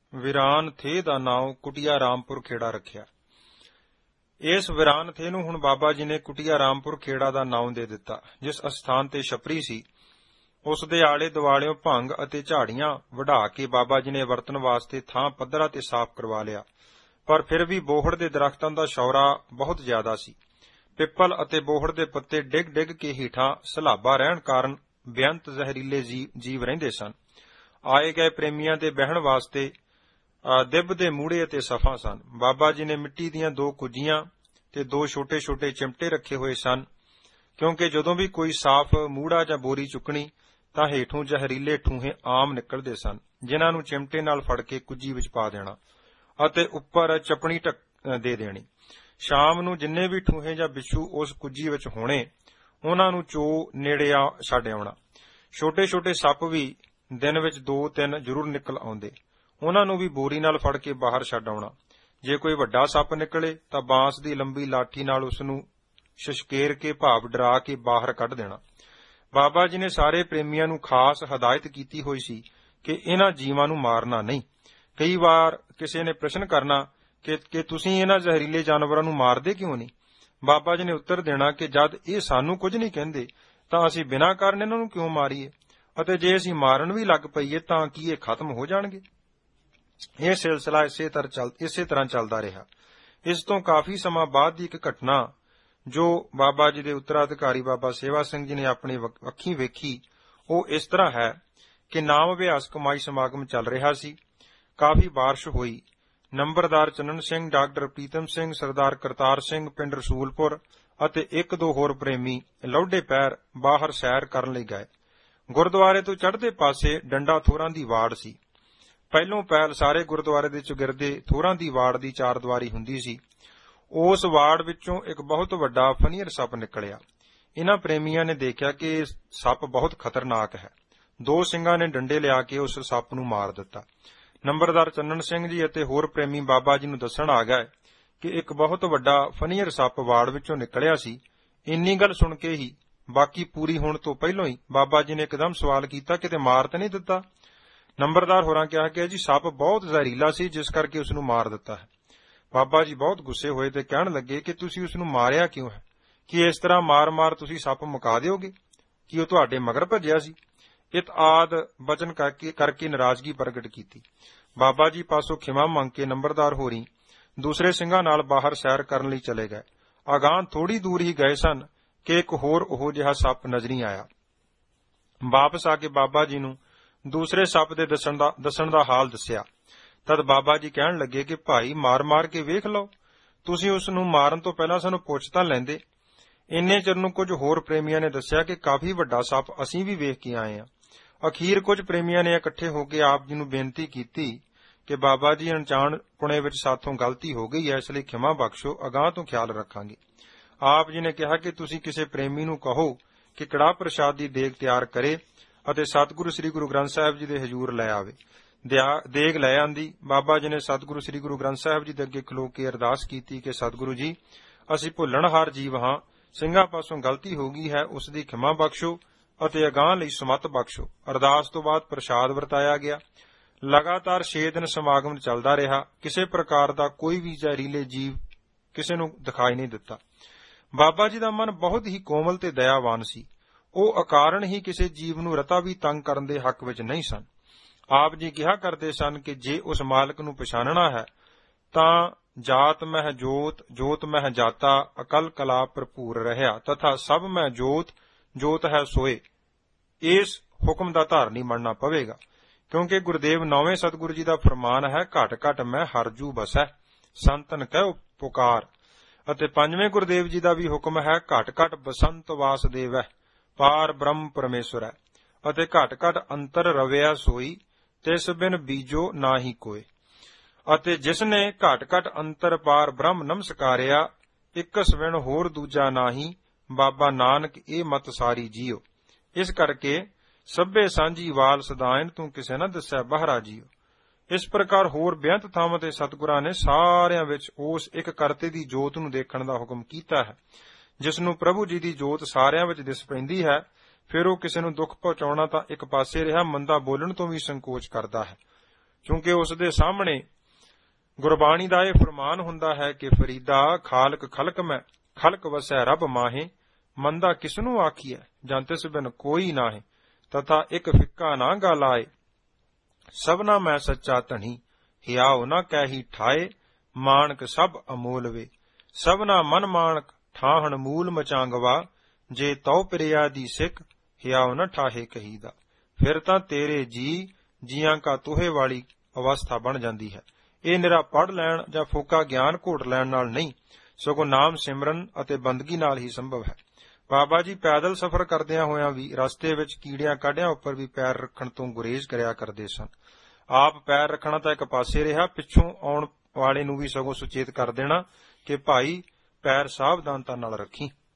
ਵੀਰਾਨ ਥੇ ਦਾ ਨਾਉ ਕੁਟੀਆ ਰਾਮਪੁਰ ਖੇੜਾ ਰੱਖਿਆ। ਇਸ ਵੀਰਾਨ ਥੇ ਨੂੰ ਹੁਣ ਬਾਬਾ ਜੀ ਨੇ ਕੁਟੀਆ ਰਾਮਪੁਰ ਖੇੜਾ ਦਾ ਨਾਉ ਦੇ ਦਿੱਤਾ। ਜਿਸ ਅਸਥਾਨ ਤੇ ਛਪਰੀ ਸੀ ਉਸ ਦੇ ਆਲੇ ਦੁਆਲਿਓਂ ਭੰਗ ਅਤੇ ਝਾੜੀਆਂ ਵਢਾ ਕੇ ਬਾਬਾ ਜੀ ਨੇ ਵਰਤਣ ਵਾਸਤੇ ਥਾਂ ਪੱਧਰਾ ਤੇ ਸਾਫ਼ ਕਰਵਾ ਲਿਆ। ਪਰ ਫਿਰ ਵੀ ਬੋਹੜ ਦੇ ਦਰਖਤਾਂ ਦਾ ਸ਼ੌਰਾ ਬਹੁਤ ਜ਼ਿਆਦਾ ਸੀ। ਪਿੱਪਲ ਅਤੇ ਬੋਹੜ ਦੇ ਪੱਤੇ ਡਿੱਗ ਡਿੱਗ ਕੇ ਹੇਠਾਂ ਸਲਾਬਾ ਰਹਿਣ ਕਾਰਨ ਬੇਅੰਤ ਜ਼ਹਿਰੀਲੇ ਜੀਵ ਰਹਿੰਦੇ ਸਨ। ਆਏ ਗਏ ਪ੍ਰੇਮੀਆਂ ਦੇ ਬਹਿਣ ਵਾਸਤੇ ਦਿੱਬ ਦੇ ਮੂੜੇ ਅਤੇ ਸਫਾ ਸਨ। ਬਾਬਾ ਜੀ ਨੇ ਮਿੱਟੀ ਦੀਆਂ 2 ਕੁੱਜੀਆਂ ਤੇ 2 ਛੋਟੇ ਛੋਟੇ ਚਿਮਟੇ ਰੱਖੇ ਹੋਏ ਸਨ, ਕਿਉਂਕਿ ਜਦੋਂ ਵੀ ਕੋਈ ਸਾਫ਼ ਮੂੜਾ ਜਾਂ ਬੋਰੀ ਚੁੱਕਣੀ ਤਾਂ ਹੇਠੋਂ ਜ਼ਹਿਰੀਲੇ ਠੂਹੇ ਆਮ ਨਿਕਲਦੇ ਸਨ, ਜਿਨ੍ਹਾਂ ਨੂੰ ਚਿਮਟੇ ਨਾਲ ਫੜ ਕੇ ਕੁੱਜੀ ਵਿੱਚ ਪਾ ਦੇਣਾ ਅਤੇ ਉੱਪਰ ਚਪਣੀ ਦੇ ਦੇਣੀ। ਸ਼ਾਮ ਨੂੰ ਜਿੰਨੇ ਵੀ ਠੂਹੇ ਜਾਂ ਬਿੱਛੂ ਉਸ ਕੁੱਜੀ ਵਿੱਚ ਹੋਣੇ, ਉਹਨਾਂ ਨੂੰ ਚੋ ਨੇੜੇ ਛੱਡ ਆਉਣਾ। ਛੋਟੇ ਛੋਟੇ ਸੱਪ ਵੀ ਦਿਨ ਵਿੱਚ 2-3 ਜ਼ਰੂਰ ਨਿਕਲ ਆਉਂਦੇ, ਉਹਨਾਂ ਨੂੰ ਵੀ ਬੋਰੀ ਨਾਲ ਫੜ ਕੇ ਬਾਹਰ ਛੱਡ ਆਉਣਾ। ਜੇ ਕੋਈ ਵੱਡਾ ਸੱਪ ਨਿਕਲੇ ਤਾਂ ਬਾਂਸ ਦੀ ਲੰਬੀ ਲਾਠੀ ਨਾਲ ਉਸ ਨੂੰ ਸ਼ਸ਼ਕੇਰ ਕੇ ਭਾਵ ਡਰਾ ਕੇ ਬਾਹਰ ਕੱਢ ਦੇਣਾ। ਬਾਬਾ ਜੀ ਨੇ ਸਾਰੇ ਪ੍ਰੇਮੀਆਂ ਨੂੰ ਖਾਸ ਹਦਾਇਤ ਕੀਤੀ ਹੋਈ ਸੀ ਕਿ ਇਹਨਾਂ ਜੀਵਾਂ ਨੂੰ ਮਾਰਨਾ ਨਹੀਂ। ਕਈ ਵਾਰ ਕਿਸੇ ਨੇ ਪ੍ਰਸ਼ਨ ਕਰਨਾ ਕਿ ਤੁਸੀਂ ਇਹਨਾਂ ਜ਼ਹਿਰੀਲੇ ਜਾਨਵਰਾਂ ਨੂੰ ਮਾਰਦੇ ਕਿਉਂ ਨਹੀਂ? ਬਾਬਾ ਜੀ ਨੇ ਉੱਤਰ ਦੇਣਾ ਕਿ ਜਦ ਇਹ ਸਾਨੂੰ ਕੁਝ ਨਹੀਂ ਕਹਿੰਦੇ ਤਾਂ ਅਸੀਂ ਬਿਨਾਂ ਕਾਰਨ ਇਹਨਾਂ ਨੂੰ ਕਿਉਂ ਮਾਰੀਏ, ਅਤੇ ਜੇ ਅਸੀਂ ਮਾਰਨ ਵੀ ਲੱਗ ਪਈਏ ਤਾਂ ਕੀ ਇਹ ਖਤਮ ਹੋ ਜਾਣਗੇ? ਇਹ ਸਿਲਸਿਲਾ ਇਸੇ ਤਰ੍ਹਾਂ ਚੱਲਦਾ ਰਿਹਾ। ਇਸ ਤੋਂ ਕਾਫੀ ਸਮਾਂ ਬਾਅਦ ਦੀ ਇੱਕ ਘਟਨਾ ਜੋ ਬਾਬਾ ਜੀ ਦੇ ਉੱਤਰਾਧਿਕਾਰੀ ਬਾਬਾ ਸੇਵਾ ਸਿੰਘ ਜੀ ਨੇ ਆਪਣੀ ਅੱਖੀਂ ਵੇਖੀ, ਉਹ ਇਸ ਤਰ੍ਹਾਂ ਹੈ ਕਿ ਨਾਮ ਅਭਿਆਸ ਕਮਾਈ ਸਮਾਗਮ ਚੱਲ ਰਿਹਾ ਸੀ। ਕਾਫੀ ਬਾਰਿਸ਼ ਹੋਈ। ਨੰਬਰਦਾਰ ਚੰਨਣ ਸਿੰਘ, ਡਾਕਟਰ ਪ੍ਰੀਤਮ ਸਿੰਘ, ਸਰਦਾਰ ਕਰਤਾਰ ਸਿੰਘ ਪਿੰਡ ਰਸੂਲਪੁਰ ਅਤੇ 1-2 ਹੋਰ ਪ੍ਰੇਮੀ ਲੌਡੇ ਪੈਰ ਬਾਹਰ ਸੈਰ ਕਰਨ ਲਈ ਗਏ। ਗੁਰਦੁਆਰੇ ਤੋਂ ਚੜ੍ਹਦੇ ਪਾਸੇ ਡੰਡਾ ਥੋਰਾਂ ਦੀ ਵਾੜ ਸੀ। ਪਹਿਲੋਂ ਪਹਿਲ ਸਾਰੇ ਗੁਰਦੁਆਰੇ ਦੇ ਚੁਗਿਰਦੇ ਥੋਰਾਂ ਦੀ ਵਾੜ ਦੀ 4 ਦੀਵਾਰੀ ਹੁੰਦੀ ਸੀ। ਉਸ ਵਾੜ ਵਿੱਚੋਂ ਇੱਕ ਬਹੁਤ ਵੱਡਾ ਫਨੀਅਰ ਸੱਪ ਨਿਕਲਿਆ। ਇਹਨਾਂ ਪ੍ਰੇਮੀਆਂ ਨੇ ਦੇਖਿਆ ਕਿ ਇਹ ਸੱਪ ਬਹੁਤ ਖਤਰਨਾਕ ਹੈ। 2 ਸਿੰਘਾਂ ਨੇ ਡੰਡੇ ਲਿਆ ਕੇ ਉਸ ਸੱਪ ਨੂੰ ਮਾਰ ਦਿੱਤਾ। ਨੰਬਰਦਾਰ ਚੰਨਣ ਸਿੰਘ ਜੀ ਅਤੇ ਹੋਰ ਪ੍ਰੇਮੀ ਬਾਬਾ ਜੀ ਨੂੰ ਦੱਸਣ ਆ ਗਏ ਕਿ ਇੱਕ ਬਹੁਤ ਵੱਡਾ ਫਨੀਅਰ ਸੱਪ ਵਾੜ ਵਿੱਚੋਂ ਨਿਕਲਿਆ ਸੀ। ਇੰਨੀ ਗੱਲ ਸੁਣ ਕੇ ਹੀ, ਬਾਕੀ ਪੂਰੀ ਹੋਣ ਤੋਂ ਪਹਿਲਾਂ ਹੀ, ਬਾਬਾ ਜੀ ਨੇ ਇੱਕਦਮ ਸਵਾਲ ਕੀਤਾ, ਕਿਤੇ ਮਾਰ ਤਾਂ ਨਹੀਂ ਦਿੱਤਾ? ਨੰਬਰਦਾਰ ਹੋਰਾਂ ਕਿਹਾ ਕਿ ਜੀ ਸੱਪ ਬਹੁਤ ਜ਼ਹਿਰੀਲਾ ਸੀ, ਜਿਸ ਕਰਕੇ ਉਸ ਨੂੰ ਮਾਰ ਦਿੱਤਾ ਹੈ। ਬਾਬਾ ਜੀ ਬਹੁਤ ਗੁੱਸੇ ਹੋਏ ਤੇ ਕਹਿਣ ਲੱਗੇ ਕਿ ਤੁਸੀਂ ਉਸ ਨੂੰ ਮਾਰਿਆ ਕਿਉਂ ਹੈ? ਕਿ ਇਸ ਤਰ੍ਹਾਂ ਮਾਰ-ਮਾਰ ਤੁਸੀਂ ਸੱਪ ਮੁਕਾ ਦਿਓਗੇ? ਕਿ ਉਹ ਤੁਹਾਡੇ ਮਗਰ ਭੱਜਿਆ ਸੀ? ਇਤ ਆਦ ਬਚਨ ਕਰਕੇ ਨਾਰਾਜ਼ਗੀ ਪ੍ਰਗਟ ਕੀਤੀ। ਬਾਬਾ ਜੀ ਪਾਸੋਂ ਖਿਮਾ ਮੰਗ ਕੇ ਨੰਬਰਦਾਰ ਹੋਰੀ ਦੂਸਰੇ ਸਿੰਘਾਂ ਨਾਲ ਬਾਹਰ ਸੈਰ ਕਰਨ ਲਈ ਚਲੇ ਗਏ। ਅਗਾਂਹ ਥੋੜੀ ਦੂਰ ਹੀ ਗਏ ਸਨ ਕਿ ਇੱਕ ਹੋਰ ਉਹੋ ਜਿਹਾ ਸੱਪ ਨਜ਼ਰੀ ਆਇਆ। ਵਾਪਸ ਆ ਕੇ ਬਾਬਾ ਜੀ ਨੂੰ ਦੂਸਰੇ ਸੱਪ ਦੇ ਦੱਸਣ ਦਾ ਹਾਲ ਦੱਸਿਆ। ਤਦ ਬਾਬਾ ਜੀ ਕਹਿਣ ਲੱਗੇ ਕਿ ਭਾਈ, ਮਾਰ-ਮਾਰ ਕੇ ਵੇਖ ਲਓ, ਤੁਸੀਂ ਉਸ ਨੂੰ ਮਾਰਨ ਤੋਂ ਪਹਿਲਾਂ ਸਾਨੂੰ ਪੁੱਛ ਤਾਂ ਲੈਂਦੇ। ਇੰਨੇ ਚਿਰ ਨੂੰ ਕੁਝ ਹੋਰ ਪ੍ਰੇਮੀਆਂ ਨੇ ਦੱਸਿਆ ਕਿ ਕਾਫੀ ਵੱਡਾ ਸੱਪ ਅਸੀਂ ਵੀ ਵੇਖ ਕੇ ਆਏ ਹਾਂ। ਅਖੀਰ ਕੁਝ ਪ੍ਰੇਮੀਆਂ ਨੇ ਇਕੱਠੇ ਹੋ ਕੇ ਆਪ ਜੀ ਨੂੰ ਬੇਨਤੀ ਕੀਤੀ ਕਿ ਬਾਬਾ ਜੀ, ਅਣਜਾਣਪੁਣੇ ਵਿੱਚ ਸਾਥੋਂ ਗਲਤੀ ਹੋ ਗਈ ਹੈ, ਇਸ ਲਈ ਖਿਮਾ ਬਖਸ਼ੋ, ਅਗਾਂਹ ਤੋਂ ਖਿਆਲ ਰੱਖਾਂਗੇ। ਆਪ ਜੀ ਨੇ ਕਿਹਾ ਕਿ ਤੁਸੀਂ ਕਿਸੇ ਪ੍ਰੇਮੀ ਨੂੰ ਕਹੋ ਕਿ ਕੜਾਹ ਪ੍ਰਸ਼ਾਦ ਦੀ ਦੇਗ ਤਿਆਰ ਕਰੇ ਅਤੇ ਸਤਿਗੁਰੂ ਸ੍ਰੀ ਗੁਰੂ ਗ੍ਰੰਥ ਸਾਹਿਬ ਜੀ ਦੇ ਹਜ਼ੂਰ ਲੈ ਆਵੇ। ਦੇਗ ਲੈ ਆਂਦੀ। ਬਾਬਾ ਜੀ ਨੇ ਸਤਿਗੁਰੂ ਸ੍ਰੀ ਗੁਰੂ ਗ੍ਰੰਥ ਸਾਹਿਬ ਜੀ ਦੇ ਅੱਗੇ ਖਲੋ ਕੇ ਅਰਦਾਸ ਕੀਤੀ ਕਿ ਸਤਿਗੁਰੂ ਜੀ, ਅਸੀਂ ਭੁੱਲਣਹਾਰ ਜੀਵ ਹਾਂ, ਸਿੰਘਾਂ ਪਾਸੋਂ ਗਲਤੀ ਹੋ ਗਈ ਹੈ, ਉਸ ਦੀ ਖਿਮਾ ਬਖਸ਼ੋ ਅਤੇ ਅਗਾਂਹ ਲਈ ਸਮੱਤ ਬਖਸ਼ੋ। ਅਰਦਾਸ ਤੋਂ ਬਾਅਦ ਪ੍ਰਸ਼ਾਦ ਵਰਤਾਇਆ ਗਿਆ। ਲਗਾਤਾਰ 6 ਦਿਨ ਸਮਾਗਮ ਚੱਲਦਾ ਰਿਹਾ। ਕਿਸੇ ਪ੍ਰਕਾਰ ਦਾ ਕੋਈ ਵੀ ਜ਼ਹਿਰੀਲੇ ਜੀਵ ਕਿਸੇ ਨੂੰ ਦਿਖਾਈ ਨਹੀਂ ਦਿੱਤਾ। ਬਾਬਾ ਜੀ ਦਾ ਮਨ ਬਹੁਤ ਹੀ ਕੋਮਲ ਤੇ ਦਇਆਵਾਨ ਸੀ। ਉਹ ਅਕਾਰਨ ਹੀ ਕਿਸੇ ਜੀਵ ਨੂੰ ਰਤਾ ਵੀ ਤੰਗ ਕਰਨ ਦੇ ਹੱਕ ਵਿੱਚ ਨਹੀਂ ਸਨ। ਆਪ ਜੀ ਕਿਹਾ ਕਰਦੇ ਸਨ ਕਿ ਜੇ ਉਸ ਮਾਲਕ ਨੂੰ ਪਛਾਣਨਾ ਹੈ ਤਾਂ ਜਾਤ ਮਹਿ ਜੋਤ, ਜੋਤ ਮਹਿ ਜਾਤਾ, ਅਕਲ ਕਲਾ ਭਰਪੂਰ ਰਹਿਆ ਤਥਾ ਸਭ ਮਹਿ ਜੋਤ, ਜੋਤ ਹੈ ਸੋਏ। ਇਸ ਹੁਕਮ ਦਾ ਧਾਰਨੀ ਮੰਨਣਾ ਪਵੇਗਾ, ਕਿਉਂਕਿ ਗੁਰਦੇਵ 9ਵੇਂ ਸਤਿਗੁਰੂ ਜੀ ਦਾ ਫਰਮਾਨ ਹੈ, ਘਟ ਘਟ ਮੈਂ ਹਰਜੂ ਬਸੈ, ਸੰਤਨ ਕਹਿ ਪੁਕਾਰ। ਅਤੇ 5ਵੇਂ ਗੁਰਦੇਵ ਜੀ ਦਾ ਵੀ ਹੁਕਮ ਹੈ, ਘਟ ਘਟ ਬਸੰਤ ਵਾਸਦੇਵ ਹੈ, ਪਾਰ ਬ੍ਰਹਮ ਪਰਮੇਸ਼ਵਰ ਹੈ। ਅਤੇ ਘਟ ਘਟ ਅੰਤਰ ਰਵਿਆ ਸੋਈ, ਤਿਸ ਬਿਨ ਬੀਜੋ ਨਾ ਹੀ ਕੋਏ। ਅਤੇ ਜਿਸ ਨੇ ਘਟ ਘਟ ਅੰਤਰ ਪਾਰ ਬ੍ਰਹਮ ਨਮਸਕਾਰਿਆ, ਇਕਸ ਵਿਣ ਹੋਰ ਦੂਜਾ ਨਾਹੀ, ਬਾਬਾ ਨਾਨਕ ਇਹ ਮਤ ਸਾਰੀ ਜੀਓ। ਇਸ ਕਰਕੇ ਸਭੇ ਸਾਂਝੀ ਵਾਲ ਸਦਾਇਨ, ਤੂੰ ਕਿਸੇ ਨਾ ਦੱਸੈ ਬਾਹਰਾ ਜੀਓ। ਇਸ ਪ੍ਰਕਾਰ ਹੋਰ ਬੇਅੰਤ ਥਾਵਾਂ ਤੇ ਸਤਿਗੁਰਾਂ ਨੇ ਸਾਰਿਆਂ ਵਿੱਚ ਉਸ ਇੱਕ ਕਰਤੇ ਦੀ ਜੋਤ ਨੂੰ ਦੇਖਣ ਦਾ ਹੁਕਮ ਕੀਤਾ ਹੈ। ਜਿਸ ਨੂੰ ਪ੍ਰਭੂ ਜੀ ਦੀ ਜੋਤ ਸਾਰਿਆਂ ਵਿੱਚ ਦਿਸ ਪੈਂਦੀ ਹੈ, ਫਿਰ ਉਹ ਕਿਸੇ ਨੂੰ ਦੁੱਖ ਪਹੁੰਚਾਉਣਾ ਤਾਂ ਇੱਕ ਪਾਸੇ ਰਿਹਾ, ਮੰਦਾ ਬੋਲਣ ਤੋਂ ਵੀ ਸੰਕੋਚ ਕਰਦਾ ਹੈ। ਕਿਉਂਕਿ ਉਸ ਦੇ ਸਾਹਮਣੇ ਗੁਰਬਾਣੀ ਦਾ ਇਹ ਫਰਮਾਨ ਹੁੰਦਾ ਹੈ ਕਿ ਫਰੀਦਾ ਖਾਲਕ ਖਲਕ ਮੈਂ ਖਲਕ ਵਸੈ ਰੱਬ ਮਾਹੇ, ਮੰਦਾ ਕਿਸਨੂੰ ਆਖੀਐ ਜਾਂ ਤਿਸ ਬਿਨ ਕੋਈ ਨਾਹੇ, ਤਥਾ ਇੱਕ ਫਿੱਕਾ ਨਾ ਗਲ ਆਏ, ਸਭਨਾ ਮੈਂ ਸੱਚਾ ਧਣੀ, ਹਿਆਉ ਨਾ ਕਹਿੀ ਠਾਏ, ਮਾਣਕ ਸਭ ਅਮੋਲ ਵੇ, ਸਭਨਾ ਮਨ ਮਾਣਕ ਠਾਹਣ ਮੂਲ ਮਚਾਂਗਵਾ, ਜੇ ਤਉ ਪ੍ਰਿਆ ਦੀ ਸਿੱਖ ਹਿਆਉ ਨਾ ਠਾਹੇ ਕਹੀਦਾ। ਫਿਰ ਤਾਂ ਤੇਰੇ ਜੀਆਂ ਕਾ ਤੋਹੇ ਵਾਲੀ ਅਵਸਥਾ ਬਣ ਜਾਂਦੀ ਹੈ। ਇਹ ਨਿਰਾ ਪੜ੍ਹ ਲੈਣ ਜਾਂ ਫੋਕਾ ਗਿਆਨ ਘੋਟ ਲੈਣ ਨਾਲ ਨਹੀਂ, ਸਗੋਂ ਨਾਮ ਸਿਮਰਨ ਅਤੇ ਬੰਦਗੀ ਨਾਲ ਹੀ ਸੰਭਵ ਹੈ। ਬਾਬਾ ਜੀ ਪੈਦਲ ਸਫ਼ਰ ਕਰਦਿਆਂ ਹੋਇਆਂ ਵੀ ਰਸਤੇ ਵਿੱਚ ਕੀੜਿਆਂ ਕਾਢਿਆਂ ਉੱਪਰ ਵੀ ਪੈਰ ਰੱਖਣ ਤੋਂ ਗੁਰੇਜ਼ ਕਰਿਆ ਕਰਦੇ ਸਨ। ਆਪ ਪੈਰ ਰੱਖਣਾ ਤਾਂ ਇੱਕ ਪਾਸੇ ਰਿਹਾ, ਪਿੱਛੋਂ ਆਉਣ ਵਾਲੇ ਨੂੰ ਵੀ ਸਗੋਂ ਸੁਚੇਤ ਕਰ ਦੇਣਾ ਕਿ ਭਾਈ ਪੈਰ ਸਾਵਧਾਨਤਾ ਨਾਲ ਰੱਖੀ।